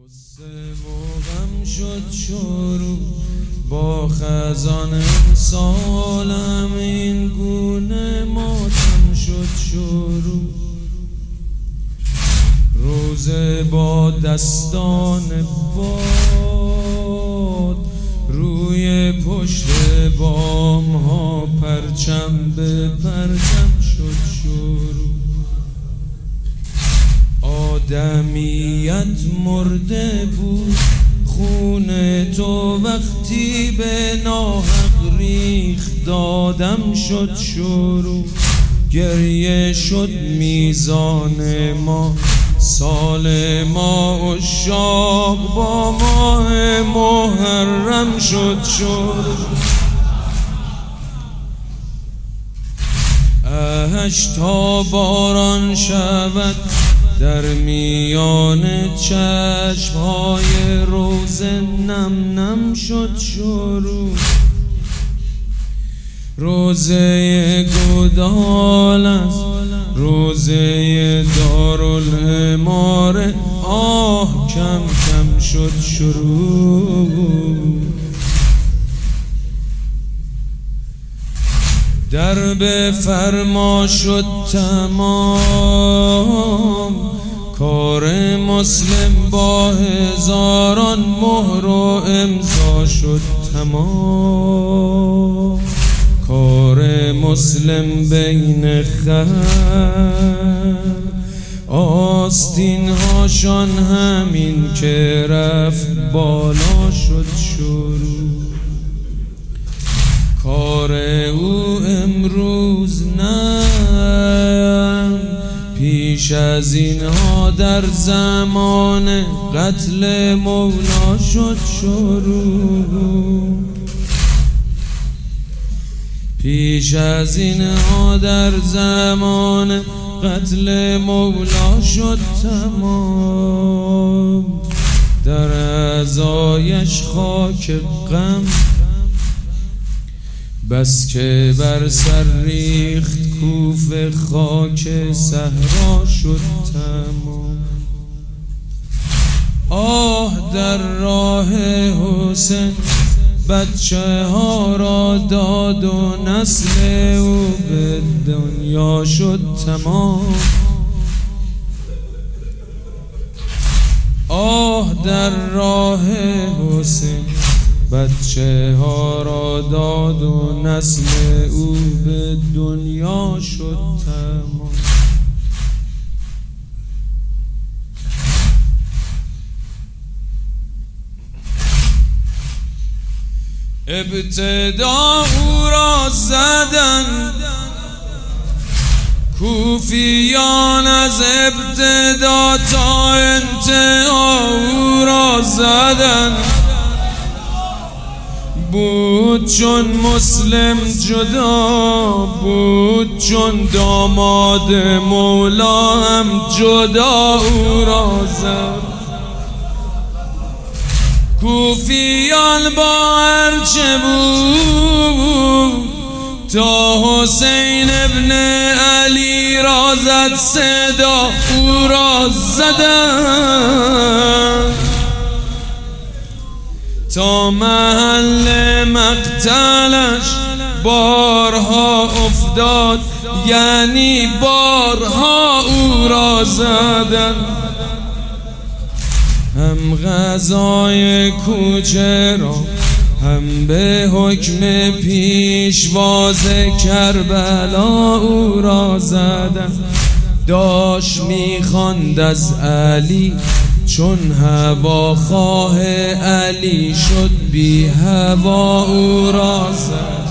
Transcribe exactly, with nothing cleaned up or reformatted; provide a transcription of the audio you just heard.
غصه و غم شد شروع با خزان امسال، همین گونه ماتم شد شروع. روزه با دستان باد روی پشت بام ها پرچم به پرچم شد شروع. آدمیت مرده بود، خون تو وقتی به ناحق ریخت دادم شد شروع. گریه شد میزان ما، سال ما عشاق با ماه محرم شد شروع. اهش تا باران شود در میان چشمهای روزه نم نم شد شروع. روزه گودال است، روزه دارالعماره، آه کم کم شد شروع. درب فرما شد تمام، کار مسلم با هزاران مهر و امضا شد تمام. کار مسلم بین خلق، آستین هاشان همین که رفت بالا شد شروع. کار او امروز نه، پیش از اینها در زمان قتل مولا شد شروع. پیش از اینها در زمان قتل مولا شد تمام. در اعضایش خاک غم، بس که بر سر ریخت کوفه خاک صحرا شد تمام. آه در راه حسین بچه ها را داد و نسل او به دنیا شد تمام. آه در راه حسین بچه ها را داد و نسل او به دنیا شد تمام. ابتدا او را زدن کوفیان، از ابتدا تا انتها او را زدن. بود چون مسلم جدا، بود چون داماد مولا هم جدا او را زد. کوفیان با هرچه بود تا حسین ابن علی را زد صدا او را زدن. تا محل مقتلش بارها افتاد، یعنی بارها او را زدن. هم غذای کوچه را هم به حکم پیشواز کربلا او را زدن. داشت میخواند از علی چون هواخواه علی شد، بی هوا او را زد.